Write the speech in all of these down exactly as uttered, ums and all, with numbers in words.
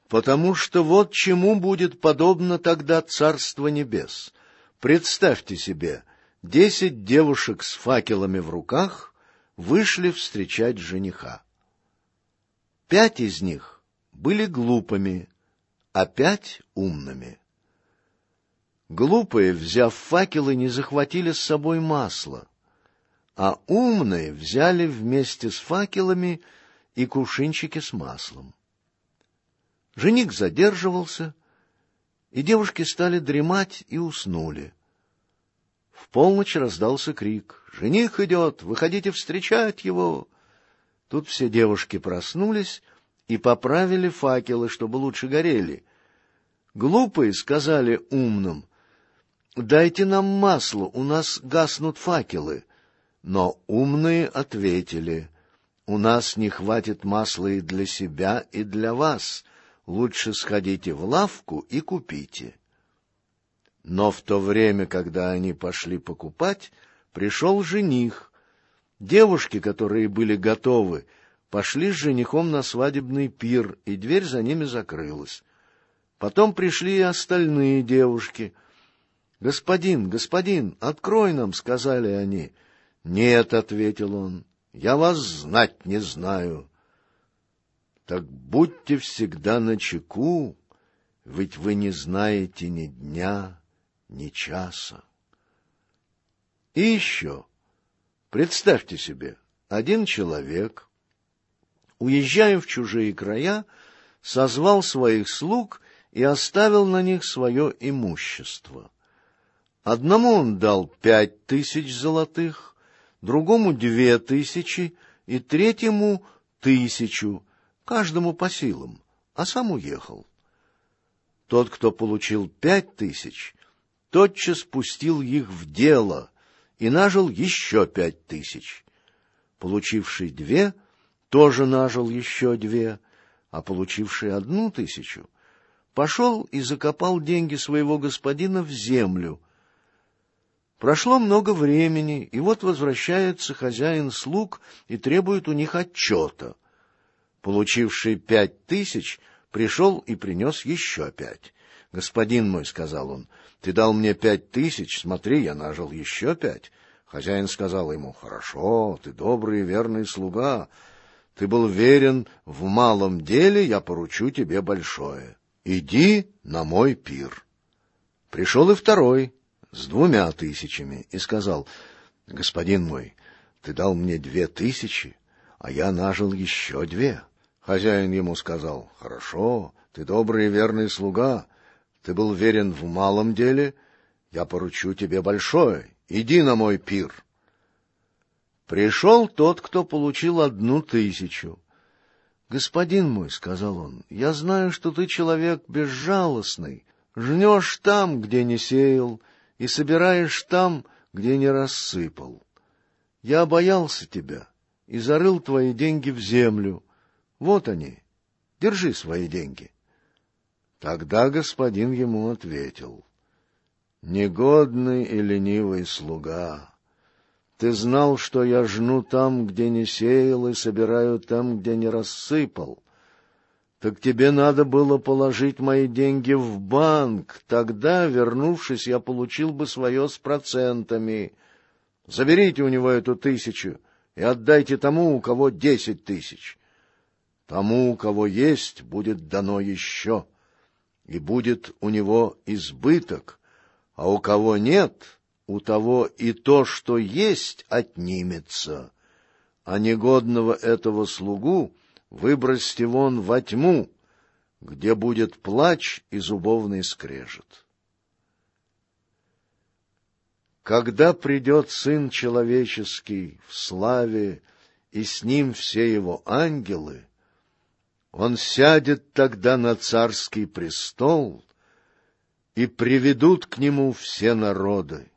Потому что вот чему будет подобно тогда Царство Небес. Представьте себе, десять девушек с факелами в руках вышли встречать жениха. Пять из них были глупыми, а пять — умными. Глупые, взяв факелы, не захватили с собой масла, а умные взяли вместе с факелами и кувшинчики с маслом. Жених задерживался, и девушки стали дремать и уснули. В полночь раздался крик: «Жених идет! Выходите встречать его!» Тут все девушки проснулись и поправили факелы, чтобы лучше горели. Глупые сказали умным: «Дайте нам масло, у нас гаснут факелы». Но умные ответили: «У нас не хватит масла и для себя, и для вас. Лучше сходите в лавку и купите». Но в то время, когда они пошли покупать, пришел жених. Девушки, которые были готовы, пошли с женихом на свадебный пир, и дверь за ними закрылась. Потом пришли и остальные девушки. «Господин, господин, открой нам», — сказали они. «Нет», — ответил он, — «я вас знать не знаю». «Так будьте всегда начеку, ведь вы не знаете ни дня, ни часа». И еще, представьте себе, один человек, уезжая в чужие края, созвал своих слуг и оставил на них свое имущество. Одному он дал пять тысяч золотых, другому две тысячи и третьему тысячу, каждому по силам, а сам уехал. Тот, кто получил пять тысяч, тотчас пустил их в дело и нажил еще пять тысяч. Получивший две тоже нажил еще две, а получивший одну тысячу пошел и закопал деньги своего господина в землю. Прошло много времени, и вот возвращается хозяин слуг и требует у них отчета. Получивший пять тысяч пришел и принес еще пять. «Господин мой, — сказал он, — ты дал мне пять тысяч, смотри, я нажил еще пять». Хозяин сказал ему: «Хорошо, ты добрый и верный слуга. Ты был верен в малом деле, я поручу тебе большое. Иди на мой пир». Пришел и второй с двумя тысячами и сказал: «Господин мой, ты дал мне две тысячи, а я нажил еще две». Хозяин ему сказал: «Хорошо, ты добрый и верный слуга. Ты был верен в малом деле, я поручу тебе большое. Иди на мой пир». Пришел тот, кто получил одну тысячу. «Господин мой, — сказал он, — я знаю, что ты человек безжалостный, жнешь там, где не сеял, и собираешь там, где не рассыпал. Я боялся тебя и зарыл твои деньги в землю. Вот они, держи свои деньги». Тогда господин ему ответил: «Негодный и ленивый слуга, ты знал, что я жну там, где не сеял, и собираю там, где не рассыпал. Так тебе надо было положить мои деньги в банк, тогда, вернувшись, я получил бы свое с процентами. Заберите у него эту тысячу и отдайте тому, у кого десять тысяч. Тому, у кого есть, будет дано еще, и будет у него избыток, а у кого нет, у того и то, что есть, отнимется. А негодного этого слугу выбросьте вон во тьму, где будет плач и зубовный скрежет. Когда придет Сын Человеческий в славе, и с ним все его ангелы, он сядет тогда на царский престол, и приведут к нему все народы.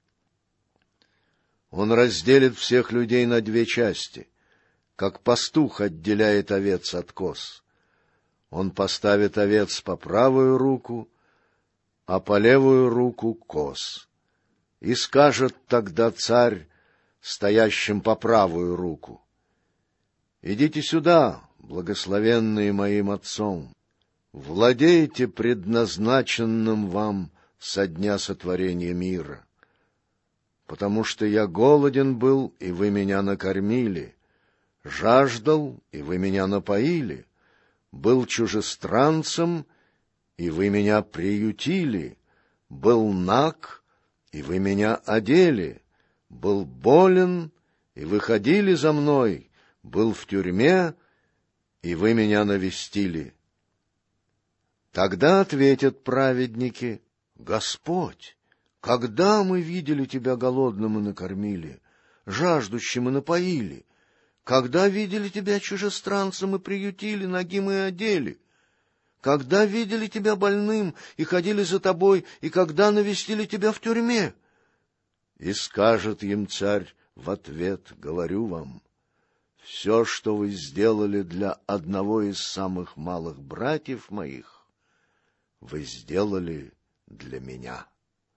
Он разделит всех людей на две части, как пастух отделяет овец от коз. Он поставит овец по правую руку, а по левую руку коз. И скажет тогда царь, стоящим по правую руку: «Идите сюда, благословенные моим Отцом, владейте предназначенным вам со дня сотворения мира. Потому что я голоден был, и вы меня накормили, жаждал, и вы меня напоили, был чужестранцем, и вы меня приютили, был наг, и вы меня одели, был болен, и вы ходили за мной, был в тюрьме, и вы меня навестили. Тогда ответят праведники: Господь, когда мы видели Тебя голодным и накормили, жаждущим и напоили? Когда видели Тебя чужестранцем и приютили, нагим и одели? Когда видели Тебя больным и ходили за Тобой, и когда навестили Тебя в тюрьме? И скажет им царь в ответ: говорю вам, все, что вы сделали для одного из самых малых братьев моих, вы сделали для меня.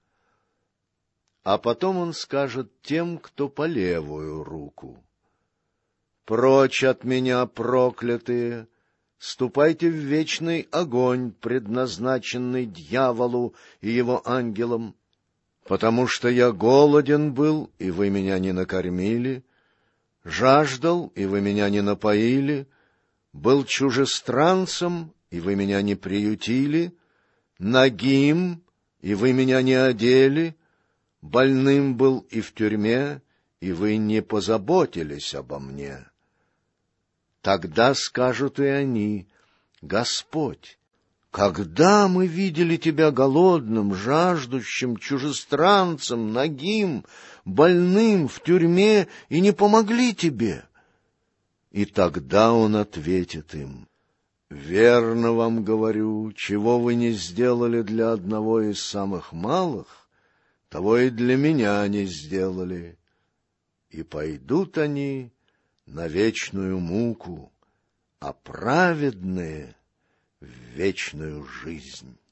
А потом он скажет тем, кто по левую руку: прочь от меня, проклятые, ступайте в вечный огонь, предназначенный дьяволу и его ангелам, потому что я голоден был, и вы меня не накормили, жаждал, и вы меня не напоили, был чужестранцем, и вы меня не приютили, нагим, и вы меня не одели, больным был и в тюрьме, и вы не позаботились обо мне. Тогда скажут и они: Господь, когда мы видели Тебя голодным, жаждущим, чужестранцем, нагим, больным, в тюрьме, и не помогли Тебе? И тогда Он ответит им: верно вам говорю, чего вы не сделали для одного из самых малых, того и для меня не сделали. И пойдут они на вечную муку, а праведные — в вечную жизнь.